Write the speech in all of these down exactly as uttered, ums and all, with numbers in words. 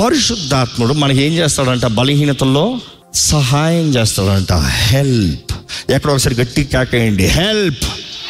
పరిశుద్ధాత్ముడు మనకి ఏం చేస్తాడంట? బలహీనతల్లో సహాయం చేస్తాడంట. హెల్ప్. ఎక్కడో ఒకసారి గట్టి కేకేయండి, హెల్ప్.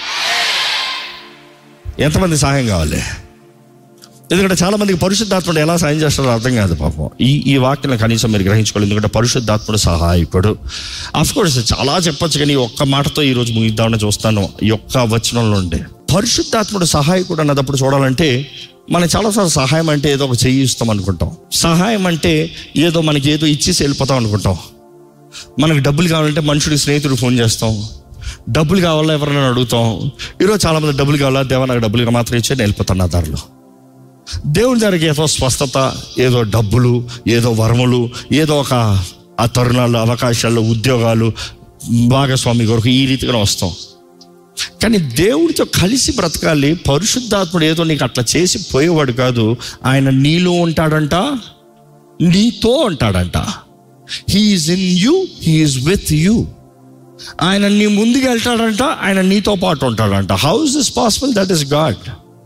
ఎంతమంది సహాయం కావాలి? ఎందుకంటే చాలా మందికి పరిశుద్ధాత్ముడు ఎలా సహాయం చేస్తాడో అర్థం కాదు పాపం. ఈ ఈ వాక్యం కనీసం మీరు గ్రహించుకోవాలి. ఎందుకంటే పరిశుద్ధాత్ముడు సహాయకుడు. అఫ్కోర్స్ చాలా చెప్పొచ్చు, కానీ ఒక్క మాటతో ఈరోజు ముగిద్దామని చూస్తాను. ఈ ఒక్క వచనంలో ఉండే పరిశుద్ధాత్ముడు సహాయకుడు అన్నదప్పుడు చూడాలంటే, మనం చాలాసార్లు సహాయం అంటే ఏదో ఒక చెయ్యి ఇస్తాం అనుకుంటాం. సహాయం అంటే ఏదో మనకి ఏదో ఇచ్చేసి వెళ్ళిపోతాం అనుకుంటాం. మనకు డబ్బులు కావాలంటే మనుషుడికి స్నేహితుడు ఫోన్ చేస్తాం. డబ్బులు కావాలా ఎవరైనా అడుగుతాం. ఈరోజు చాలామంది డబ్బులు కావాలా, దేవా నాకు డబ్బులు మాత్రం ఇచ్చే నేను వెళ్ళిపోతాను నా దారిలో. దేవుని దగ్గరికి ఏదో స్వస్థత, ఏదో డబ్బులు, ఏదో వరములు, ఏదో ఒక ఆ తరుణాలు, అవకాశాలు, ఉద్యోగాలు, భాగస్వామి కొరకు ఈ రీతిగా వస్తాం. కానీ దేవుడితో కలిసి బ్రతకాలి. పరిశుద్ధాత్ముడు ఏదో నీకు అట్లా చేసి పోయేవాడు కాదు. ఆయన నీలో ఉంటాడంట, నీతో ఉంటాడంట. He is in you, he is with you. ఆయన నీ ముందుకు వెళ్తాడంట, ఆయన నీతో పాటు ఉంటాడంట. How is this possible? That is God.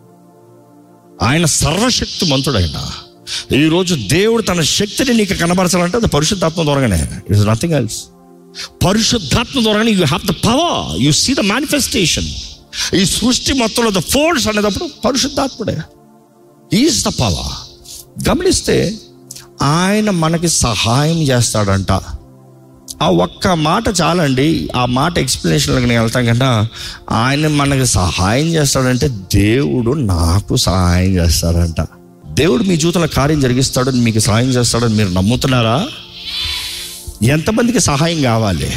ఆయన సర్వశక్తి మంతుడైన. ఈరోజు దేవుడు తన శక్తిని నీకు కనబరచాలంటే అది పరిశుద్ధాత్మ ద్వారానే. It is nothing else. పరిశుద్ధాత్మ ద్వారానే you have the power, you see the manifestation. ఈ సృష్టి మొత్తంలో ద ఫోర్స్ అనేటప్పుడు పరిశుద్ధాత్ముడే. Is the power. గమనిస్తే ఆయన మనకి సహాయం చేస్తాడంట. ఆ ఒక్క మాట చాలండి. ఆ మాట ఎక్స్ప్లెనేషన్లోకి నేను వెళ్తాం కన్నా, ఆయన మనకి సహాయం చేస్తాడంటే దేవుడు నాకు సహాయం చేస్తాడంట. దేవుడు మీ జీవితంలో కార్యం జరిగిస్తాడని, మీకు సహాయం చేస్తాడని మీరు నమ్ముతున్నారా? ఎంతమందికి సహాయం కావాలి?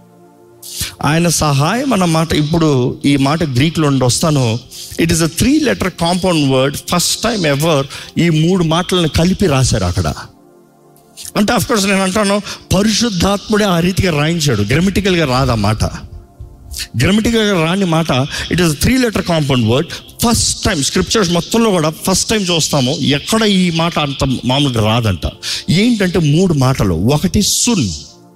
ఆయన సహాయం అన్న మాట, ఇప్పుడు ఈ మాట గ్రీక్లో ఉండి వస్తాను. It is a three letter compound word. First time ever ఈ మూడు మాటలను కలిపి రాశారు అక్కడ. అంటే అఫ్కోర్స్ నేను అంటాను, పరిశుద్ధాత్ముడే ఆ రీతిగా రాయించాడు. గ్రామటికల్గా రాదా మాట, గ్రామటికల్గా రాని మాట. It is three letter compound word. First time scriptures మొత్తంలో కూడా ఫస్ట్ టైం చూస్తాము ఎక్కడ ఈ మాట అంత మామూలుగా రాదంట. ఏంటంటే మూడు మాటలు. ఒకటి సున్,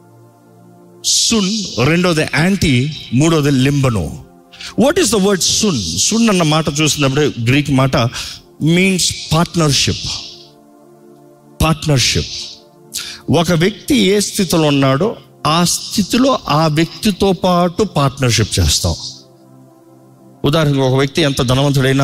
సున్. రెండోది యాంటీ, మూడోది లింబను. What is the word sun? సున్ అన్న మాట చూసినప్పుడు గ్రీక్ మాట మీన్స్ పార్ట్నర్షిప్. పార్ట్నర్షిప్. ఒక వ్యక్తి ఏ స్థితిలో ఉన్నాడో ఆ స్థితిలో ఆ వ్యక్తితో పాటు పార్ట్నర్షిప్ చేస్తాం. ఉదాహరణకు ఒక వ్యక్తి ఎంత ధనవంతుడైనా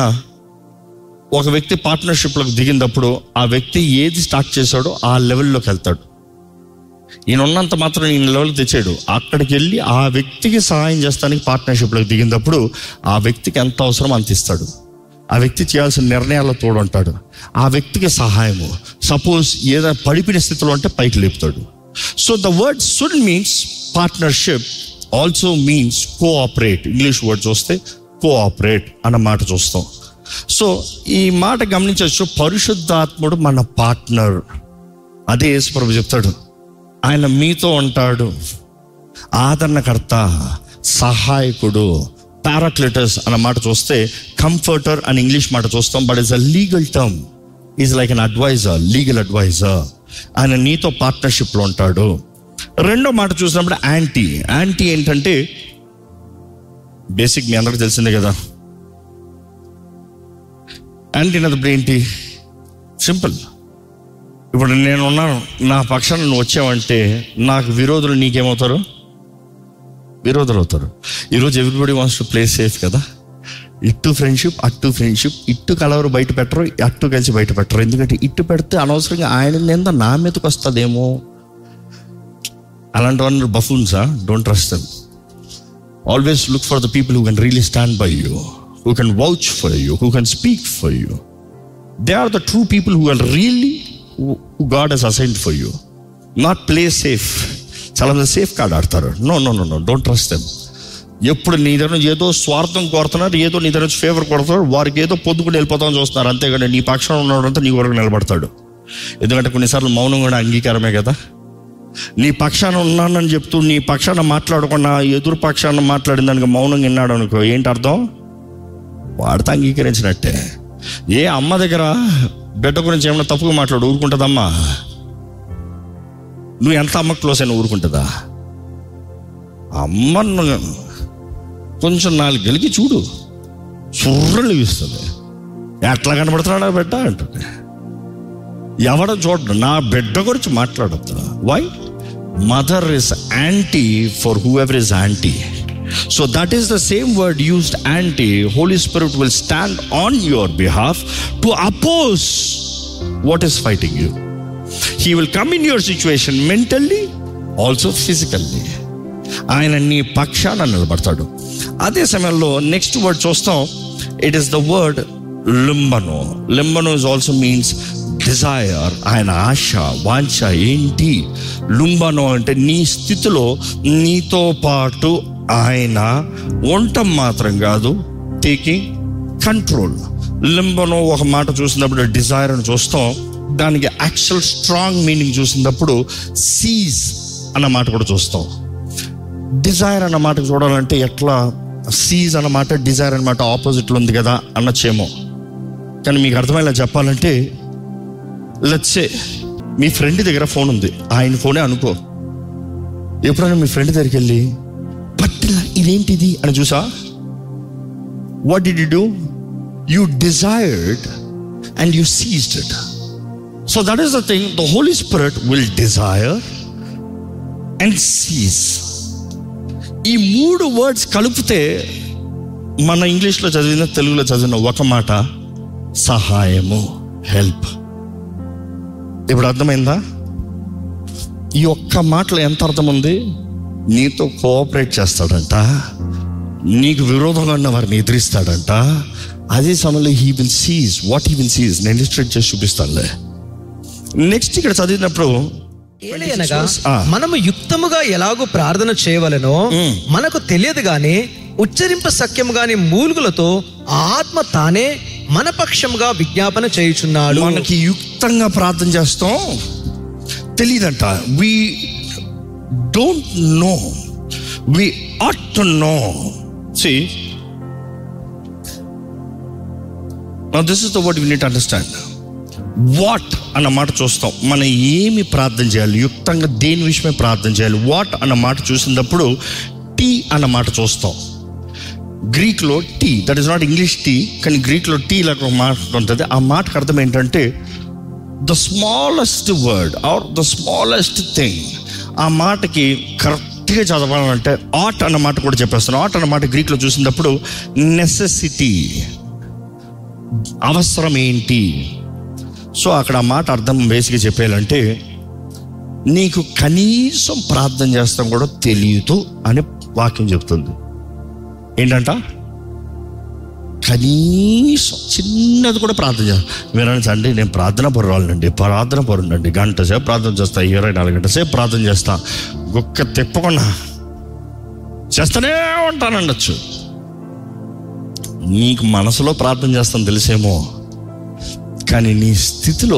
ఒక వ్యక్తి పార్ట్నర్షిప్లోకి దిగినప్పుడు ఆ వ్యక్తి ఏది స్టార్ట్ చేశాడో ఆ లెవెల్లోకి వెళ్తాడు. ఈయన ఉన్నంత మాత్రం ఈయన లెవెల్కి తెచ్చాడు. అక్కడికి వెళ్ళి ఆ వ్యక్తికి సహాయం చేస్తానికి పార్ట్నర్షిప్లోకి దిగినప్పుడు ఆ వ్యక్తికి ఎంత అవసరం అంత ఇస్తాడు. ఆ వ్యక్తి చేయాల్సిన నిర్ణయాల్లో తోడుంటాడు. ఆ వ్యక్తికి సహాయము. సపోజ్ ఏదైనా పడిపోయిన స్థితిలో ఉంటే పైకి లేపుతాడు. So the word sun means partnership, also means cooperate. English word చూస్తే కోఆపరేట్ అన్న మాట చూస్తాం. సో ఈ మాట గమనించవచ్చు. పరిశుద్ధాత్ముడు మన పార్ట్నర్. అదే యేసుప్రభు చెప్తాడు, ఆయన మీతో ఉంటాడు, ఆదరణకర్త, సహాయకుడు, పారాక్లిటస్ అన్న మాట చూస్తే కంఫర్టర్ అని ఇంగ్లీష్ మాట చూస్తాం. But it's a legal term. Is like an adviser, legal adviser. ఆయన నీతో పార్ట్నర్షిప్లో ఉంటాడు. రెండో మాట చూసినప్పుడు యాంటీ. యాంటీ ఏంటంటే బేసిక్ మీ అందరికీ తెలిసిందే కదా. యాంటీ అన్నప్పుడు ఏంటి? సింపుల్. ఇప్పుడు నేను ఉన్నాను, నా పక్షాన నువ్వు వచ్చావంటే నాకు విరోధులు నీకేమవుతారు? విరోధులు అవుతారు. ఈరోజు everybody wants to play safe కదా. ఇట్టు ఫ్రెండ్షిప్, అట్టు ఫ్రెండ్షిప్. ఇట్టు కలవరు బయట పెట్టరు, అట్టు కలిసి బయట పెట్టరు. ఎందుకంటే ఇట్టు పెడితే అనవసరంగా ఆయన నింద నా మీదకి వస్తుందేమో. అలాంటి వాళ్ళు బఫూన్సా? Don't trust them. Always look for the people who can really stand by you, who can vouch for you, who can speak for you. They are the true people who are really who God has assigned for you. Not play safe. చాలా మంది safe card ఆడతారు. No no no no don't trust them. ఎప్పుడు నీ దగ్గర ఏదో స్వార్థం కోరుతున్నారు, ఏదో నీ దగ్గర ఫేవర్ కొడుతున్నారు, వారికి ఏదో పొద్దుకుని వెళ్ళిపోతామని చూస్తున్నారు. అంతేగాని నీ పక్షాన ఉన్నాడంతా నీ వరకు నిలబడతాడు. ఎందుకంటే కొన్నిసార్లు మౌనం కూడా అంగీకారమే కదా. నీ పక్షాన ఉన్నానని చెప్తూ నీ పక్షాన మాట్లాడకుండా ఎదురు పక్షాన మాట్లాడిన దానికి మౌనం విన్నాడు అనుకో, ఏంటి అర్థం? వాడితే అంగీకరించినట్టే. ఏ అమ్మ దగ్గర బిడ్డ గురించి ఏమైనా తప్పుగా మాట్లాడు ఊరుకుంటుందమ్మా? నువ్వు ఎంత అమ్మ క్లోజ్ అయినా ఊరుకుంటుందా? అమ్మ కొంచెం నాలుగు గెలికి చూడు, చుర్రలు ఇస్తుంది. ఎట్లా కనబడుతున్నాడా బిడ్డ అంటుంది. ఎవడ చూడ నా బిడ్డ గురించి మాట్లాడద్దు. Why? Mother is anti for whoever is anti. So that is the same word used, anti. Holy Spirit will stand on your behalf to oppose what is fighting you. He will come in your situation mentally, also physically. ఆయన నీ పక్షాన నిలబడతాడు. అదే సమయంలో next word చూస్తాం. It is the word లింబనో. లింబనో is also means desire. ఆయన ఆశ, వాంఛ ఏంటి? లుంబనో అంటే నీ స్థితిలో నీతో పాటు ఆయన ఉండటం మాత్రం కాదు, టేకింగ్ కంట్రోల్. లింబనో ఒక మాట చూసినప్పుడు డిజైర్ అని చూస్తాం. దానికి యాక్చువల్ స్ట్రాంగ్ మీనింగ్ చూసినప్పుడు సీజ్ అన్న మాట కూడా చూస్తాం. డిజైర్ అన్న మాట చూడాలంటే ఎట్లా? సీజ్ అన్నమాట డిజైర్ అన్నమాట ఆపోజిట్లో ఉంది కదా అనొచ్చేమో. కానీ మీకు అర్థమయ్యేలా చెప్పాలంటే, లెట్స్ సే మీ ఫ్రెండ్ దగ్గర ఫోన్ ఉంది, ఆయన ఫోనే అనుకో. ఎప్పుడైనా మీ ఫ్రెండ్ దగ్గరికి వెళ్ళి పట్టిలా ఇదేంటిది అని చూసా? What did you do? You desired and you seized it. So that is the thing. The holy spirit will desire and seize. ఈ మూడు వర్డ్స్ కలిపితే మన ఇంగ్లీష్లో చదివిన, తెలుగులో చదివిన ఒక మాట సహాయము, హెల్ప్. ఇప్పుడు అర్థమైందా? ఈ ఒక్క మాటలో ఎంత అర్థం ఉంది? నీతో కోఆపరేట్ చేస్తాడంట, నీకు విరోధంగా ఉన్న వారిని ఎదిరిస్తాడంట. అదే సమయంలో he will seize. What he will seize నేను ఇలిస్ట్రేట్ చేసి చూపిస్తానులే. నెక్స్ట్ ఇక్కడ చదివినప్పుడు ఏలయనగా మనము యుక్తముగా ఎలాగో ప్రార్థన చేయవలెనో మనకు తెలియదు గాని ఉచ్చరింప సఖ్యము గాని మూలుగులతో ఆత్మ తానే మన పక్షముగా విజ్ఞాపన చేయుచున్నాడు. మనకి యుక్తంగా ప్రార్థన చేస్తాం తెలియదంట. We don't know, we ought to know. See, now this is the word we need to understand. What అన్న మాట చూస్తాం. మనం ఏమి ప్రార్థన చేయాలి, యుక్తంగా దేని విషయమే ప్రార్థన చేయాలి. వాట్ అన్న మాట చూసినప్పుడు టీ అన్న మాట చూస్తాం. గ్రీక్లో టీ, that is not English tea, కానీ గ్రీక్లో టీ లాగా ఒక మాట ఉంటుంది. ఆ మాటకు అర్థం ఏంటంటే the smallest word or the smallest thing. ఆ మాటకి కరెక్ట్గా చదవాలంటే ఆట్ అన్న మాట కూడా చెప్పేస్తాను. ఆట్ అన్న మాట గ్రీక్లో చూసినప్పుడు నెసెసిటీ, అవసరం ఏంటి. సో అక్కడ ఆ మాట అర్థం బేసిక్గా చెప్పేయాలంటే నీకు కనీసం ప్రార్థన చేస్తాం కూడా తెలియదు అని వాక్యం చెప్తుంది. ఏంటంట? కనీసం చిన్నది కూడా ప్రార్థన చేస్తాను. వినండి అండి, నేను ప్రార్థన పరువాలండి, ప్రార్థన పరుండండి, గంట సేపు ప్రార్థన చేస్తా, ఇరవై నాలుగు గంటల సేపు ప్రార్థన చేస్తా, ఒక్క తిప్పకుండా చేస్తూనే ఉంటానండొచ్చు. నీకు మనసులో ప్రార్థన చేస్తాను తెలిసేమో, కానీ నీ స్థితిలో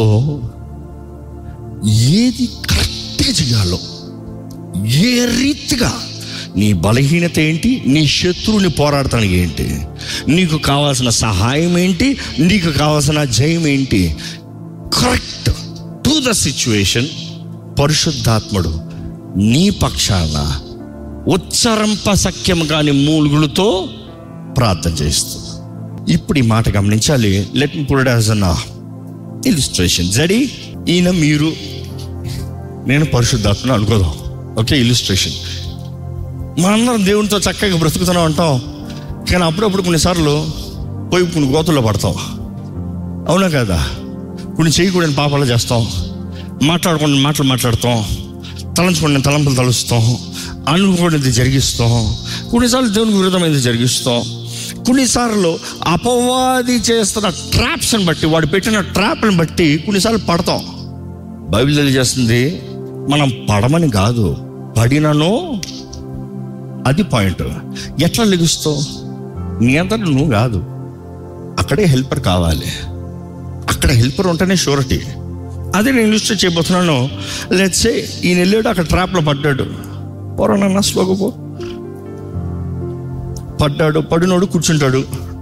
ఏది కరెక్ట్గా చేయాలో, ఏ రీతిగా, నీ బలహీనత ఏంటి, నీ శత్రువుని పోరాడటానికి ఏంటి, నీకు కావాల్సిన సహాయం ఏంటి, నీకు కావాల్సిన జయం ఏంటి, కరెక్ట్ టు ద సిచ్యువేషన్ పరిశుద్ధాత్ముడు నీ పక్షాన ఉచ్చరింప సఖ్యం కాని మూలుగులతో ప్రార్థన చేస్తుంది. ఇప్పుడు ఈ మాట గమనించాలి. Let me put it as an illustration. జడి ఈయన మీరు నేను పరిశుద్ధాత్మను అనుకోదాం. Okay, illustration. మనందరం దేవునితో చక్కగా బ్రతుకుతున్నాం అంటాం, కానీ అప్పుడప్పుడు కొన్నిసార్లు పోయి కొన్ని గోతుల్లో పడతాం. అవునా కదా? కొన్ని చేయకూడని పాపాలు చేస్తాం, మాట్లాడకుండా మాటలు మాట్లాడతాం, తలంచుకుని తలంపులు తలుస్తాం, అనుకోనిది జరిగిస్తాం, కొన్నిసార్లు దేవునికి విరుద్ధమైనది జరిగిస్తాం. కొన్నిసార్లు అపవాది చేస్తున్న ట్రాప్స్ని బట్టి, వాడు పెట్టిన ట్రాప్ని బట్టి కొన్నిసార్లు పడతాం. బైబిల్ తెలియజేస్తుంది మనం పడమని కాదు, పడినను. అది పాయింట్. ఎట్లా లెగుస్తావు? నీ అంతా నువ్వు కాదు, అక్కడే హెల్పర్ కావాలి. అక్కడ హెల్పర్ ఉంటేనే షూరిటీ. అదే నేను ఇలిస్ట్రేట్ చేయబోతున్నాను. లెట్స్ సే ఈయన వెళ్ళాడు, అక్కడ ట్రాప్లో పడ్డాడు. పోరానన్నా స్లోగా పో. పడ్డాడు, పడినోడు కూర్చుంటాడు.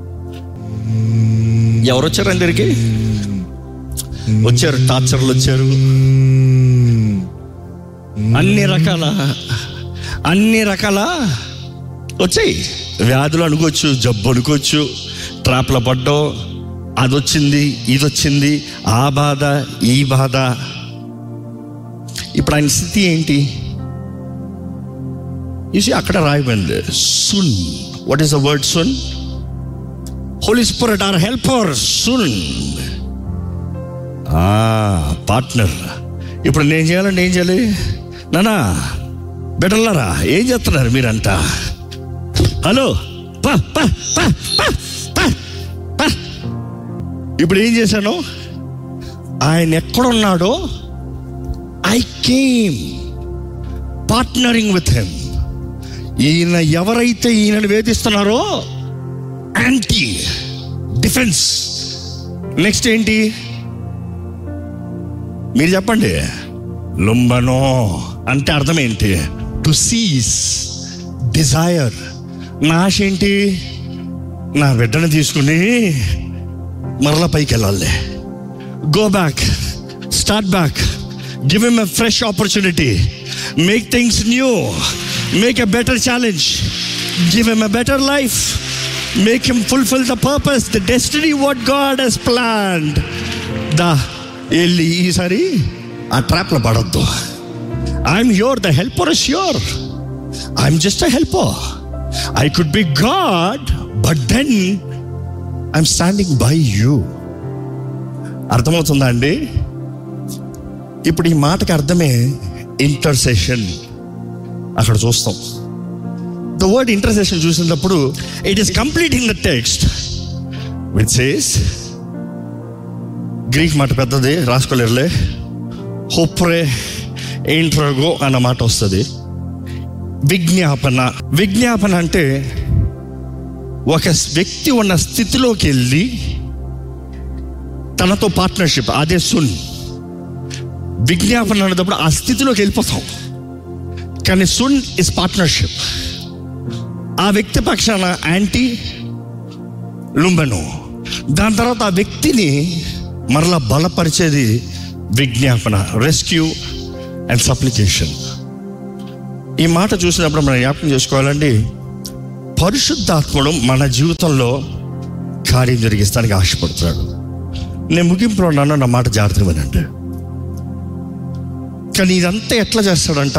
ఎవరు వచ్చారు అందరికి? వచ్చారు, టార్చర్లు వచ్చారు, అన్ని రకాల అన్ని రకాల వచ్చాయి. వ్యాధులు అనుకోవచ్చు, జబ్బు అనుకోవచ్చు, ట్రాప్లో పడ్డావు, అది వచ్చింది, ఇది వచ్చింది, ఆ బాధ, ఈ బాధ. ఇప్పుడు ఆయన స్థితి ఏంటి? చూసి అక్కడ రాయబడింది సున్. What is the word sun? Holy spirit or helper. Sun partner. ఇప్పుడు నేను చేయాలంటే ఏం చేయాలి? నానా బెటర్లారా ఏం చేస్తున్నారు మీరంతా? హలో పా పా పా పా పా పా. ఇప్పుడు ఏం చేశాను? ఆయన ఎక్కడున్నాడో I came partnering with him. ఈయన ఎవరైతే ఈయనను వేధిస్తున్నారో యాంటీ డిఫెన్స్. నెక్స్ట్ ఏంటి మీరు చెప్పండి? లుంబనో అంటే అర్థం ఏంటి? To seize, desire. నా ఆశ ఏంటి? నా బిడ్డను తీసుకుని మరలా పైకి వెళ్ళాలి. Go back, start back, give him a fresh opportunity, make things new, make a better challenge, give him a better life, make him fulfil the purpose, the destiny what God has planned. దా వెళ్ళి ఈసారి ఆ ట్రాప్లో పడద్దు. I'm your, the helper is your. I'm just a helper. I could be God, but then I'm standing by you. అర్థమవుతుందా అండి? ఇప్పుడు ఈ మాటకి అర్థమే ఇంటర్సెషన్. అక్కడ చూస్తాం ద వర్డ్ ఇంటర్సెషన్ చూసినప్పుడు it is completing the text which says, Greek మాట పెద్దది రాసుకోలేరులే, హోప్రే ఇంట్రోగో అన్న మాట వస్తుంది. విజ్ఞాపన. విజ్ఞాపన అంటే ఒక వ్యక్తి ఉన్న స్థితిలోకి వెళ్ళి తనతో పార్ట్నర్షిప్, అదే సున్. విజ్ఞాపన అనేటప్పుడు ఆ స్థితిలోకి వెళ్ళిపోతాం, కానీ సున్ ఇస్ పార్ట్నర్షిప్. ఆ వ్యక్తి పక్షాన యాంటీ లుంబను. దాని తర్వాత ఆ వ్యక్తిని మరలా బలపరిచేది విజ్ఞాపన, రెస్క్యూ అండ్ సప్లికేషన్. ఈ మాట చూసినప్పుడు మనం జ్ఞాపకం చేసుకోవాలండి, పరిశుద్ధాత్ముడు మన జీవితంలో కార్యం జరిగిస్తానికి ఆశపడుతున్నాడు. నేను ముగింపులో ఉన్నాను, నా మాట జాగ్రత్తగా వినండి. కానీ ఇదంతా ఎట్లా చేస్తాడంట?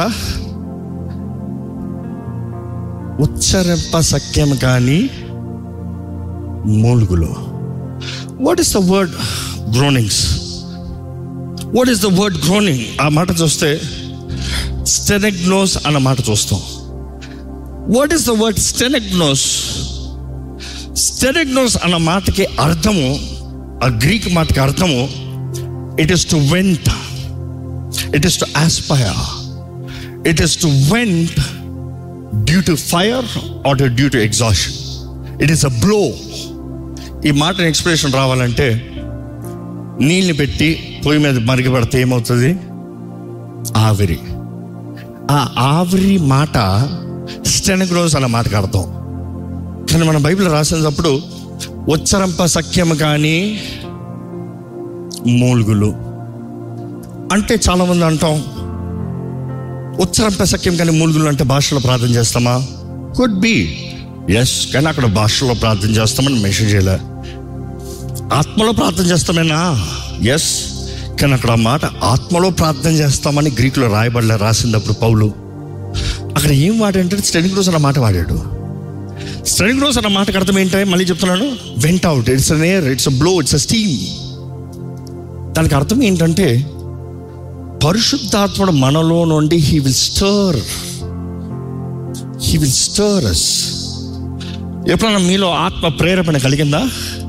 ఉచ్చరింప సఖ్యం కానీ మూలుగులో. What is the word groanings? What is the word groaning? ఆ మాట చూస్తే స్టెనెగ్నోస్ అన్న మాట చూస్తాం. వాట్ ఈస్ ద వర్డ్ స్టెనెగ్నోస్? స్టెనెగ్నోస్ అన్న మాటకి అర్థము, ఆ గ్రీక్ మాటకి అర్థము, it is to vent, it is to aspire, it is to vent due to fire or due to exhaustion. It is a blow. ఈ మాట ఎక్స్ప్రెషన్ రావాలంటే నీళ్ళని పెట్టి పొయ్యి మీద మరిగి పెడితే ఏమవుతుంది? ఆవిరి. ఆ ఆవిరి మాట స్టెనగ్నోస్ అన్న మాటకు అర్థం. కానీ మన బైబిల్ రాసేటప్పుడు ఉచ్చరింప సఖ్యం కానీ మూలుగులు అంటే చాలామంది అంటాం, ఉచ్చరింప సఖ్యం కానీ మూలుగులు అంటే భాషలో ప్రార్థన చేస్తామా? Could be, yes. కానీ అక్కడ భాషలో ప్రార్థన చేస్తామని మెన్షన్ చేయలే. ఆత్మలో ప్రార్థన చేస్తామేనా? ఎస్. కానీ అక్కడ ఆ మాట ఆత్మలో ప్రార్థన చేస్తామని గ్రీకులో రాయబడలే. రాసినప్పుడు పౌలు అక్కడ ఏం వాడంటే స్టెనగ్నోస్ అన్న మాట వాడాడు. స్టెనగ్నోస్ అన్న మాటకు అర్థం ఏంటంటే, మళ్ళీ చెప్తున్నాను, vent out, it's an air, it's a blow, it's a steam. దానికి అర్థం ఏంటంటే పరిశుద్ధాత్ముడు మనలో నుండి he will stir, he will stir us. ఎప్పుడన్నా మీలో ఆత్మ ప్రేరేపణ కలిగిందా?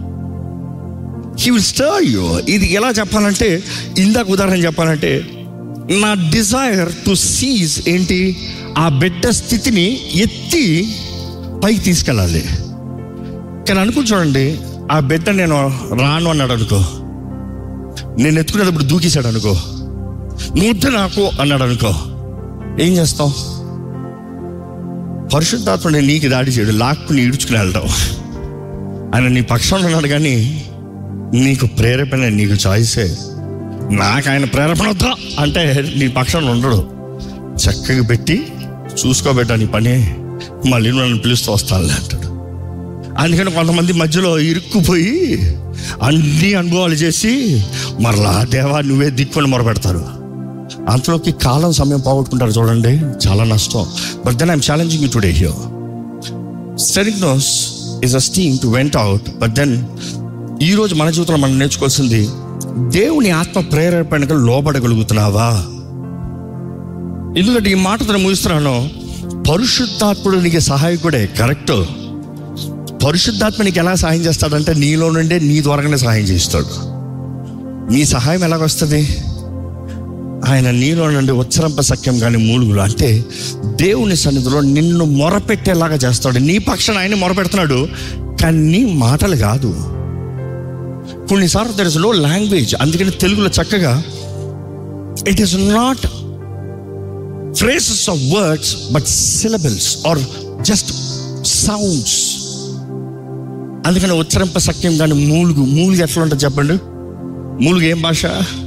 He will stir you. ఇది ఎలా చెప్పాలంటే, ఇందాక ఉదాహరణ చెప్పాలంటే, నా డిజైర్ టు సీజ్ ఏంటి? ఆ బిడ్డ స్థితిని ఎత్తి పైకి తీసుకెళ్ళాలి. కానీ అనుకుని చూడండి, ఆ బిడ్డ నేను రాను అన్నాడు అనుకో, నేను ఎత్తుకునేటప్పుడు దూకేశాడు అనుకో, నువ్వు నాకు అన్నాడు అనుకో, ఏం చేస్తావు? పరిశుద్ధాత్ముడు నీకు దాడి చేయడు, లాక్కుని ఈడ్చుకుని వెళ్తావు. ఆయన నీ పక్షంలో ఉన్నాడు, కానీ నీకు ప్రేరేపణ, నీకు చాయిసే. నాకు ఆయన ప్రేరేపణ వద్దా అంటే నీ పక్షంలో ఉండడు. చక్కగా పెట్టి చూసుకోబెట్టా నీ పని, మళ్ళీ నన్ను పిలుస్తూ వస్తానులే అంటాడు. అందుకని కొంతమంది మధ్యలో ఇరుక్కుపోయి అన్ని అనుభవాలు చేసి మరలా దేవా నువ్వే దిక్కుని మొరపెడతారు. అంతలోకి కాలం సమయం పోగొట్టుకుంటారు. చూడండి, చాలా నష్టం. But then I'm challenging you today here. స్టెరిగ్నోస్ is a steam to vent out. But then ఈరోజు మన జీవితంలో మనం నేర్చుకోవాల్సింది, దేవుని ఆత్మ ప్రేరేపణకు లోబడగలుగుతున్నావా? ఎందుకంటే ఈ మాటతో ముగిస్తున్నాను. పరిశుద్ధాత్ముడు నీకు సహాయకుడే, కరెక్ట్. పరిశుద్ధాత్మ నీకు ఎలా సహాయం చేస్తాడంటే నీలో నుండే నీ ద్వారానే సహాయం చేస్తాడు. నీ సహాయం ఎలాగొస్తుంది? ఆయన నీలో నుండి ఉచ్చరింప సఖ్యం కానీ మూలుగులు అంటే దేవుని సన్నిధిలో నిన్ను మొరపెట్టేలాగా చేస్తాడు. నీ పక్షాన ఆయన మొరపెడుతున్నాడు, కానీ నీ మాటలు కాదు. కొన్నిసార్లు దెర్ ఇస్ నో లాంగ్వేజ్. అందుకని తెలుగులో చక్కగా it is not phrases of words but syllables or just sounds. అందుకని ఉచ్చరింప సఖ్యం కానీ మూలుగు మూలుగు ఎట్లా ఉంటుంది చెప్పండి? మూలుగు ఏం భాష?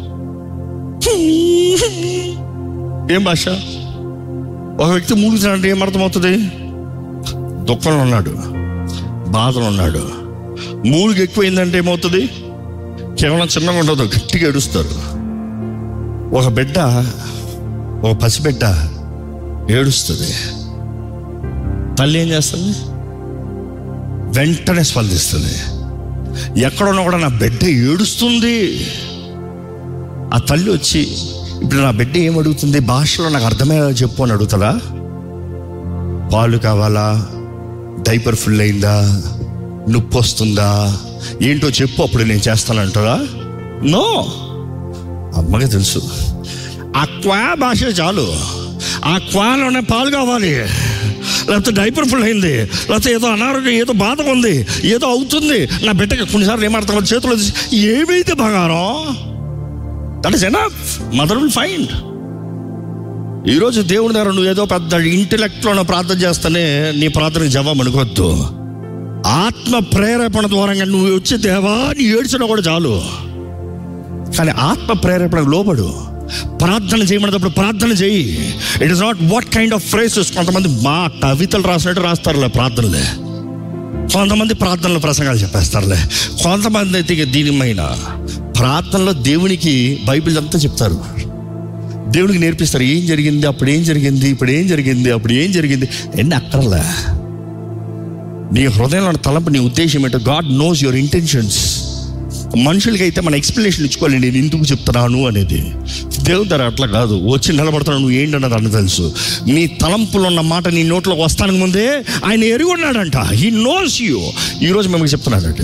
ఏం భాష? ఒక వ్యక్తి మూలుగుతున్నాడు, ఏం అర్థమవుతుంది? దుఃఖంలో ఉన్నాడు, బాధలో ఉన్నాడు. మూలుగు ఎక్కువైందంటే ఏమవుతుంది? కేవలం చిన్నగా ఉండదు, గట్టిగా ఏడుస్తారు. ఒక బిడ్డ, ఒక పసిబిడ్డ ఏడుస్తుంది. తల్లి ఏం చేస్తుంది? వెంటనే స్పందిస్తుంది. ఎక్కడున్నా కూడా నా బిడ్డ ఏడుస్తుంది. ఆ తల్లి వచ్చి ఇప్పుడు నా బిడ్డ ఏం అడుగుతుంది, భాషలో నాకు అర్థమయ్యేలా చెప్పు అని అడుగుతుందా? పాలు కావాలా, డైపర్ ఫుల్ అయిందా, నొప్పి వస్తుందా, ఏంటో చెప్పు అప్పుడు నేను చేస్తానంటారా? నో. అమ్మగా తెలుసు ఆ క్వా భాష చాలు. ఆ క్వాలోనే పాలు కావాలి, లేకపోతే డైపర్ ఫుల్ అయింది, లేకపోతే ఏదో అనారోగ్యం, ఏదో బాధ ఉంది, ఏదో అవుతుంది. నా బిడ్డకి కొన్నిసార్లు ఏమర్థం చేతులు ఏమైతే బంగారం, that is enough. Mother will find. ఈరోజు దేవుని దగ్గర నువ్వు ఏదో పెద్ద ఇంటెలెక్ట్లో ప్రార్థన చేస్తేనే నీ ప్రార్థనకి జవాబు అనుకోవద్దు. ఆత్మ ప్రేరేపణ ద్వారా నువ్వు వచ్చి దేవా నీ ఏడ్చినా కూడా చాలు. కానీ ఆత్మ ప్రేరేపణ లోబడు. ప్రార్థన చేయమన్నప్పుడు ప్రార్థన చేయి. It is not what kind of phrases. కొంతమంది మా కవితలు రాసినట్టు రాస్తారులే ప్రార్థనలే, కొంతమంది ప్రార్థనలు ప్రసంగాలు చెప్పేస్తారులే, కొంతమంది అయితే దీనిమైన ప్రార్థనలో దేవునికి బైబిల్ అంతా చెప్తారు, దేవునికి నేర్పిస్తారు. ఏం జరిగింది అప్పుడు, ఏం జరిగింది ఇప్పుడు, ఏం జరిగింది అప్పుడు, ఏం జరిగింది ఎన్ని అక్కర్లే. నీ హృదయంలో తలంపు, నీ ఉద్దేశం ఏంటో గాడ్ నోస్ యువర్ ఇంటెన్షన్స్. మనుషులకి అయితే మన ఎక్స్ప్లెనేషన్ ఇచ్చుకోవాలి, నేను ఎందుకు చెప్తున్నాను అనేది. దేవుని దగ్గర అట్లా కాదు. వచ్చి నిలబడుతున్నాను, నువ్వు ఏంటన్నది అన్న తెలుసు. నీ తలంపులో ఉన్న మాట నీ నోట్లోకి వస్తానికి ముందే ఆయన ఎరిగి ఉన్నాడంట. He knows you. ఈరోజు మేము చెప్తున్నాడంటే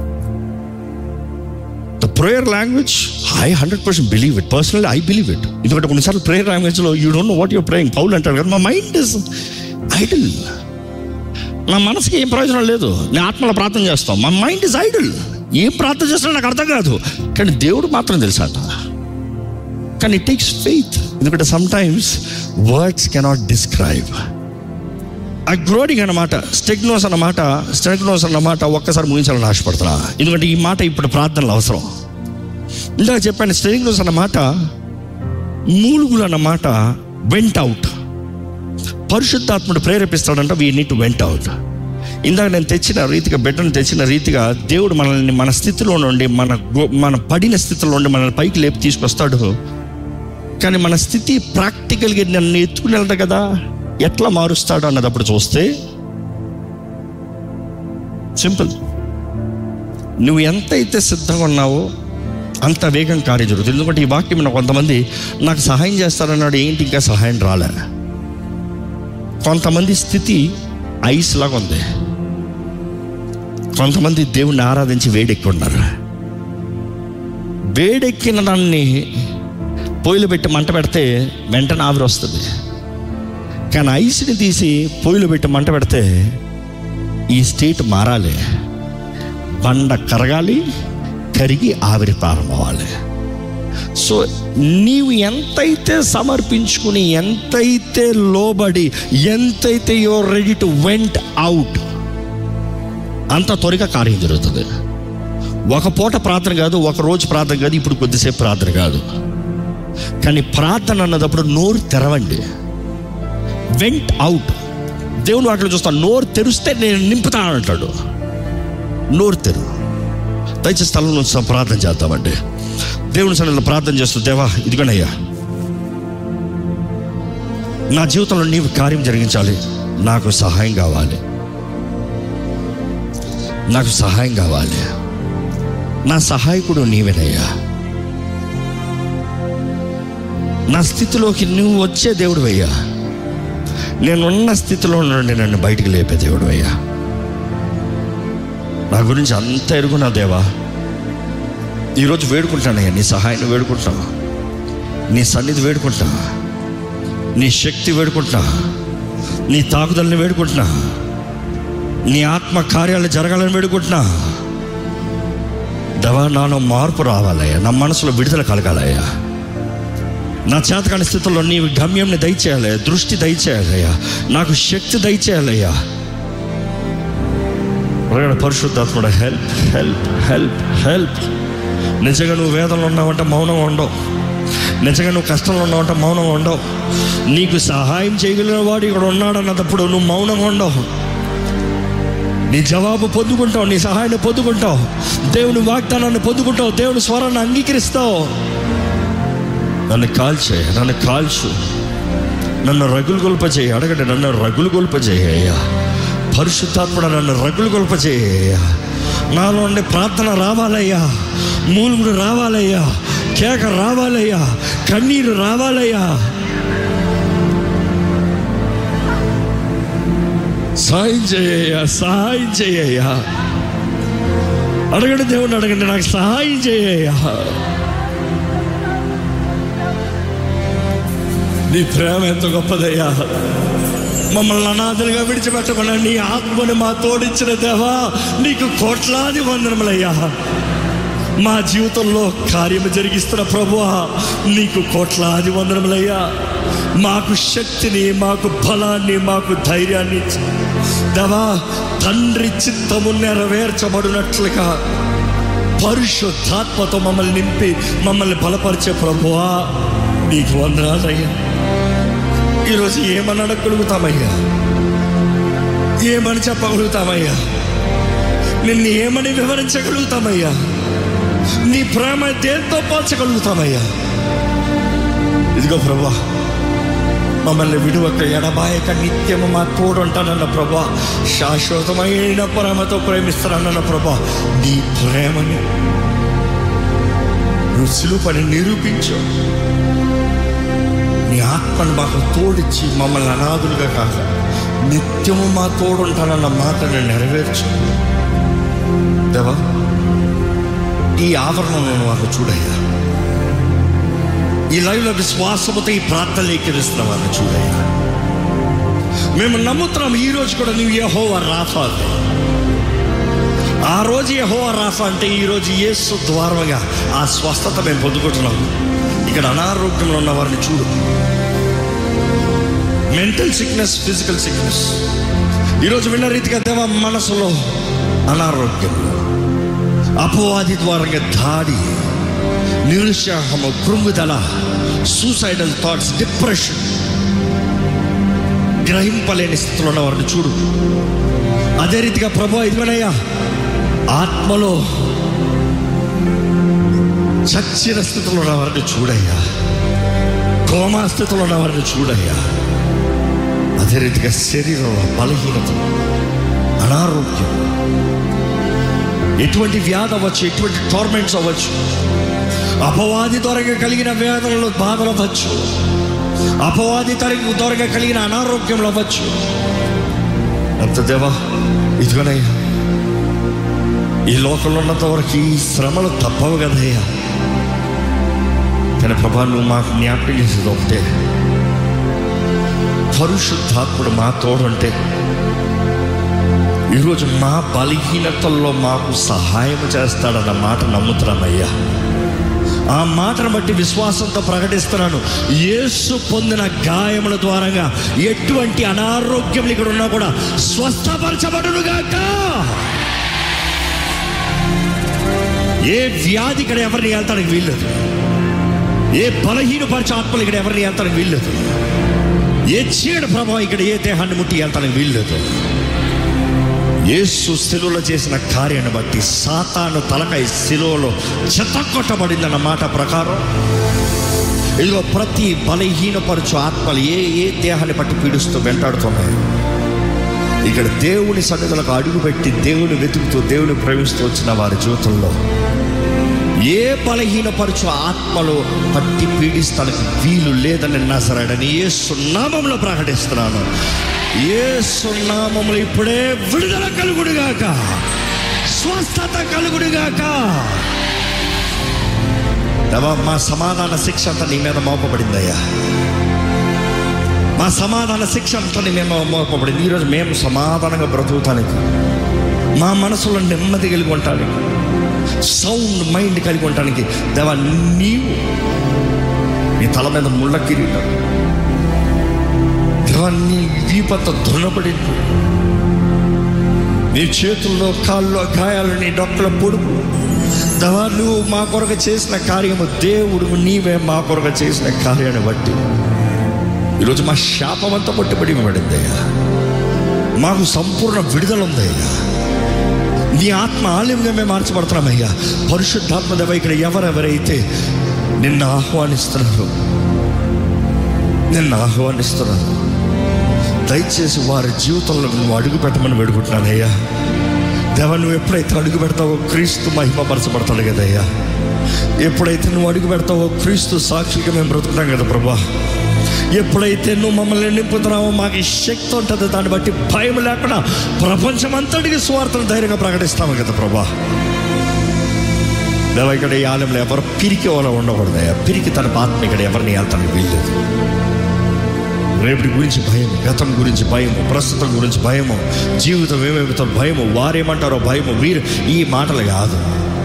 the prayer language, I hundred percent believe it. Personally I believe it. ఎందుకంటే కొన్నిసార్లు ప్రేయర్ లాంగ్వేజ్లో you don't know what your praying. Paul అంటాడు కదా, మా మైండ్ ఇస్ ఐడల్. నా మనసుకి ఏం ప్రయోజనం లేదు. నేను ఆత్మలో ప్రార్థన చేస్తాం, మా మైండ్ ఇస్ ఐడల్. ఏం ప్రార్థన చేస్తున్నా నాకు అర్థం కాదు, కానీ దేవుడు మాత్రం తెలుసాట. కానీ ఇట్ టేక్స్ ఫెయిత్. ఎందుకంటే sometimes words cannot describe. అగ్రోడింగ్ అన్నమాట, స్టెగ్నోస్ అన్నమాట, స్టెగ్నోస్ అన్నమాట ఒక్కసారి ముగించాలని ఆశపడుతున్నా. ఎందుకంటే ఈ మాట ఇప్పుడు ప్రార్థనలు అవసరం. ఇందాక చెప్పాను, స్టెగ్నోస్ అన్నమాట, మూలుగులు అన్నమాట వెంట్ అవుట్. పరిశుద్ధాత్ముడు ప్రేరేపిస్తాడంట, we need to vent out. ఇందాక నేను తెచ్చిన రీతిగా, బిడ్డను తెచ్చిన రీతిగా దేవుడు మనల్ని మన స్థితిలో నుండి, మన మన పడిన స్థితిలో నుండి మనల్ని పైకి లేపి తీసుకొస్తాడు. కానీ మన స్థితి ప్రాక్టికల్గా నన్ను ఎత్తుకుని వెళ్తా కదా, ఎట్లా మారుస్తాడు అన్నదప్పుడు చూస్తే సింపుల్. నువ్వు ఎంతైతే సిద్ధంగా ఉన్నావో అంత వేగం కార్యం జరుగుతుంది. ఎందుకంటే ఈ వాక్యం కొంతమంది నాకు సహాయం చేస్తారన్నాడు, ఏంటి ఇంకా సహాయం రాలే. కొంతమంది స్థితి ఐస్ లాగా ఉంది, కొంతమంది దేవుణ్ణి ఆరాధించి వేడెక్కి ఉన్నారు. వేడెక్కిన దాన్ని పొయ్యిలు పెట్టి మంట పెడితే వెంటనే ఆవిరి వస్తుంది. కానీ ఐస్ని తీసి పొయ్యిలు పెట్టి మంట పెడితే ఈ స్టేట్ మారాలి, బండ కరగాలి, కరిగి ఆవిరి ప్రారంభమవ్వాలి. సో నీవు ఎంతైతే సమర్పించుకుని, ఎంతైతే లోబడి, ఎంతైతే your ready to vent out, అంత త్వరగా కార్యం జరుగుతుంది. ఒక పూట ప్రార్థన కాదు, ఒక రోజు ప్రార్థన కాదు, ఇప్పుడు కొద్దిసేపు ప్రార్థన కాదు. కానీ ప్రార్థన అన్నదప్పుడు నోరు తెరవండి, వెంట్ అవుట్. దేవుని వాటిలో చూస్తాను, నోరు తెరిస్తే నేను నింపుతాను అంటాడు. నోరు తెరు. దయచేసి స్థలం నుంచి ప్రార్థన చేద్దామండి. దేవుని సన్నిధిలో ప్రార్థన చేస్తూ, దేవా ఇదిగోనయ్యా, నా జీవితంలో నీవు కార్యం జరిగించాలి, నాకు సహాయం కావాలి, నాకు సహాయం కావాలి, నా సహాయకుడు నీవేనయ్యా, నా స్థితిలోకి నువ్వు వచ్చే దేవుడు అయ్యా, నేనున్న స్థితిలో నుండి నన్ను బయటికి లేపే దేవుడు అయ్యా, నా గురించి అంత ఎరుగునా దేవా. ఈరోజు వేడుకుంటానయ్యా, నీ సహాయాన్ని వేడుకుంటా, నీ సన్నిధి వేడుకుంటా, నీ శక్తి వేడుకుంటా, నీ తాకుదలని వేడుకుంటున్నా, నీ ఆత్మ కార్యాలు జరగాలని వేడుకుంటున్నా. దేవా, నాలో మార్పు రావాలయ్యా, నా మనసులో విడుదల కలగాలయ్యా, నా చేతకాని స్థితిలో నీ గమ్యంని దయచేయాలయ్యా, దృష్టి దయచేయాలయ్యా, నాకు శక్తి దయచేయాలయ్యా. పరిశుద్ధాత్ముడా, హెల్ప్ హెల్ప్ హెల్ప్ హెల్ప్. నిజంగా నువ్వు వేదనలో ఉన్నావంటే మౌనంగా ఉండవు, నిజంగా నువ్వు కష్టంలో ఉన్నావంటే మౌనంగా ఉండవు. నీకు సహాయం చేయగలిగిన వాడు ఇక్కడ ఉన్నాడన్నప్పుడు నువ్వు మౌనంగా ఉండవు, నీ జవాబు పొందుకుంటావు, నీ సహాయాన్ని పొందుకుంటావు, దేవుని వాగ్దానాన్ని పొందుకుంటావు, దేవుని స్వరాన్ని అంగీకరిస్తావు. నన్ను కాల్చే, నన్ను కాల్చు, నన్ను రగులు గొల్ప చేయి. అడగండి, నన్ను రగులు గొల్ప చేయ్యా. పరిశుద్ధాత్ముడ, నన్ను రగులు గొల్ప చేయ్యా. నాలో ఉండే ప్రార్థన రావాలయ్యా, మూలుగుడు రావాలయ్యా, కేక రావాలయ్యా, కన్నీరు రావాలయ్యా. సహాయం చేయ్యా, సహాయం చేయ్యా. అడగండి, దేవుని అడగండి, నాకు సహాయం చేయ్యా. నీ ప్రేమ ఎంత గొప్పదయ్యా. మమ్మల్ని అనాథలుగా విడిచిపెట్టకుండా నీ ఆత్మని మా తోడించిన దేవా, నీకు కోట్లాది వందనములయ్యా. మా జీవితంలో కార్యము జరిగిస్తున్న ప్రభువా, నీకు కోట్లాది వందనములయ్యా. మాకు శక్తిని, మాకు బలాన్ని, మాకు ధైర్యాన్ని ఇచ్చి దేవా, తండ్రి చిత్తము నెరవేర్చబడినట్లుగా పరిశుద్ధాత్మతో మమ్మల్ని నింపి మమ్మల్ని బలపరిచే ప్రభువా, నీకు వందనాలయ్యా. ఈరోజు ఏమని అడగగలుగుతామయ్యా, ఏమని చెప్పగలుగుతామయ్యా, నిన్ను ఏమని వివరించగలుగుతామయ్యా, నీ ప్రేమ దేంతో పోల్చగలుగుతామయ్యా. ఇదిగో ప్రభువా, మమ్మల్ని విడువక ఎడబాయక నిత్యము మా తోడుంటానన్న ప్రభా, శాశ్వతమైన ప్రేమతో ప్రేమిస్తానన్న ప్రభా, నీ ప్రేమని రుసులు పని నిరూపించు. నీ ఆత్మను మాకు తోడిచ్చి మమ్మల్ని అనాథులుగా కాక నిత్యము మా తోడుంటానన్న మాటను నెరవేర్చు దేవా. ఈ ఆవరణను వారు చూడయ్యా, ఈ లైవ్లో విశ్వాసముతో ఈ ప్రార్థనలు ఎక్కిరిస్తున్న వారిని చూడయ్యా. మేము నమ్ముతున్నాం, ఈరోజు కూడా నువ్వు యెహోవా రాఫా. ఆ రోజు యెహోవా రాఫా అంటే ఈరోజు యేసు ద్వారంగా ఆ స్వస్థత మేము పొందుకుంటున్నాము. ఇక్కడ అనారోగ్యంలో ఉన్న వారిని చూడు, మెంటల్ సిక్నెస్, ఫిజికల్ సిక్నెస్. ఈరోజు విన్న రీతిగా దేవా, మనసులో అనారోగ్యం, అపవాది ద్వారంగా దాడి, నిరుత్సాహము, కృంగుదల, సూసైడల్ థాట్స్, డిప్రెషన్, గ్రహింపలేని స్థితిలో ఉన్న వారిని చూడు. అదే రీతిగా ప్రభువా, ఇదిగోనయ్యా, ఆత్మలో చచ్చిన స్థితిలో ఉన్న వారిని చూడయ్యా, కోమా స్థితిలో ఉన్న వారిని చూడయ్యా. అదే రీతిగా శరీరంలో బలహీనత, అనారోగ్యం, ఎటువంటి వ్యాధి అవ్వచ్చు, ఎటువంటి టార్మెంట్స్ అవ్వచ్చు, అపవాది త్వరగా కలిగిన వేదనలు, బాధలు అవ్వచ్చు, అపవాది తరగ త్వరగా కలిగిన అనారోగ్యంలో అవ్వచ్చు. అంత దేవా, ఇదిగోనయ్యా, ఈ లోకంలో ఉన్నంత వరకు ఈ శ్రమలు తప్పవు కదయ్యా. కానీ ప్రభా, నువ్వు మాకు జ్ఞాపకం చేసేది ఒకటే, పరిశుద్ధాత్ముడు మా తోడుంటే ఈరోజు మా బలహీనతల్లో మాకు సహాయం చేస్తాడన్న మాట నమ్ముతున్నామయ్యా. ఆ మాటను బట్టి విశ్వాసంతో ప్రకటిస్తున్నాను, యేసు పొందిన గాయముల ద్వారంగా ఎటువంటి అనారోగ్యం ఇక్కడ ఉన్నా కూడా స్వస్థపరచబడునుగాక. ఏ వ్యాధి ఇక్కడ ఎవరిని వెళ్తానికి వీల్లేదు, ఏ బలహీనపరిచే ఆత్మలు ఇక్కడ ఎవరిని వెళ్తానికి వీల్లేదు, ఏ చీడ ప్రభావం ఇక్కడ ఏ దేహాన్ని ముట్టి వెళ్తానికి వీల్లేదు. యేసు శిలువలో చేసిన కార్యాన్ని బట్టి సాతాను తలకాయ శిలువలో చెత్తకొట్టబడిందన్న మాట ప్రకారం ఇదిగో ప్రతి బలహీనపరచు ఆత్మలు ఏ ఏ దేహాన్ని బట్టి పీడిస్తూ వెంటాడుతున్నాయి, ఇక్కడ దేవుని సన్నిధులకు అడుగుపెట్టి దేవుని వెతుకుతూ దేవుని ప్రేమిస్తూ వచ్చిన వారి జీవితంలో ఏ బలహీనపరచు ఆత్మలు పట్టి పీడిస్తానికి వీలు లేదని నజరేయుడైన యేసు నామములో ప్రకటిస్తున్నాను. యేసు నామములో ఇప్పుడే విడుదల కలుగుడుగాక, స్వస్థత కలుగుడుగాక. దేవా, మా సమాధాన శిక్ష అంతా నీ మీద మోపబడిందయ్యా. మా సమాధాన శిక్ష అంతా నీ మీద మోపబడింది. ఈరోజు మేము సమాధానంగా బ్రతుకుతానికి, మా మనసులో నెమ్మది కలిగి ఉండటానికి, సౌండ్ మైండ్ కలిగి ఉండటానికి దేవా, నీవు నీ తల మీద ముళ్ళ కిరీటం, దేవా నీ వీపంతా దృఢపడింది, నీ చేతుల్లో కాళ్ళలో గాయాలు, నీ డొక్కల పొడుపు, దేవా నువ్వు మా కొరకు చేసిన కార్యము, దేవుడు నీవే మా కొరకు చేసిన కార్యాన్ని బట్టి ఈరోజు మా శాపం అంతా పట్టుబడి పడిందయ్యా. మాకు సంపూర్ణ విడుదల ఉందయ్యా. నీ ఆత్మ ఆలయంగా మేము మార్చబడుతున్నామయ్యా. పరిశుద్ధాత్మ దేవ, ఇక్కడ ఎవరెవరైతే నిన్ను ఆహ్వానిస్తున్నారు నిన్ను ఆహ్వానిస్తున్నారు దయచేసి వారి జీవితంలో నువ్వు అడుగు పెట్టమని వేడుకుంటున్నానయ్యా. దేవ, నువ్వు ఎప్పుడైతే అడుగు పెడతావో క్రీస్తు మహిమపరచబడతాడు కదయ్యా. ఎప్పుడైతే నువ్వు అడుగు పెడతావో క్రీస్తు సాక్షిగా మేము బ్రతుకుతాం కదా ప్రభా. ఎప్పుడైతే నువ్వు మమ్మల్ని నింపుతున్నావో మాకు శక్తి ఉంటుంది, దాన్ని బట్టి భయం లేకుండా ప్రపంచం అంతటికి సువార్తను ధైర్యంగా ప్రకటిస్తాము కదా ప్రభా. దేవ, ఇక్కడ ఈ ఆలయంలో ఎవరు పిరికి వాళ్ళ ఉండకూడదయ్యా. పిరికి తన ఆత్మ ఇక్కడ ఎవరిని వెళ్తానికి వీల్లేదు. రేపటి గురించి భయం, గతం గురించి భయము, ప్రస్తుతం గురించి భయము, జీవితం ఏమేమితో భయము, వారేమంటారో భయము, వీరు ఈ మాటలు కాదు.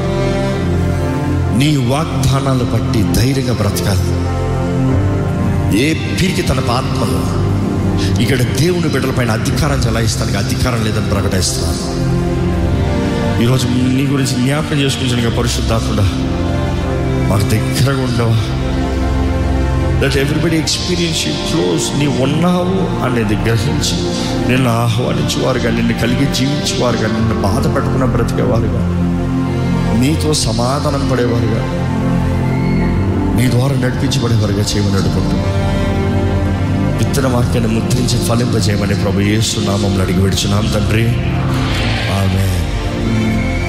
నీ వాగ్దానాలు బట్టి ధైర్యంగా బ్రతకాలి. ఏ పిరికి తన ఆత్మలో ఇక్కడ దేవుని బిడ్డలపైన అధికారం చెలాయిస్తానికి అధికారం లేదని ప్రకటిస్తున్నాను. ఈరోజు నీ గురించి జ్ఞాపకం చేసుకుంటున్నా పరిశుద్ధాత్ముడా, మాకు దగ్గరగా ఉండవా. That everybody experience you close. నీ ఉన్నావు అనేది గ్రహించి నిన్ను ఆహ్వానించేవారుగా, నిన్ను కలిగి జీవించేవారుగా, నిన్ను బాధ పెట్టుకున్న బ్రతికేవారుగా, నీతో సమాధానం పడేవారుగా, నీ ద్వారా నడిపించబడేవారుగా చేయమని అడుగుకుంటున్నాను. విత్తన వాక్యాన్ని ముద్రించి ఫలింపజేయమని ప్రభు యేసు నామములో అడిగి విడుచున్నాం తండ్రి. ఆమేన్.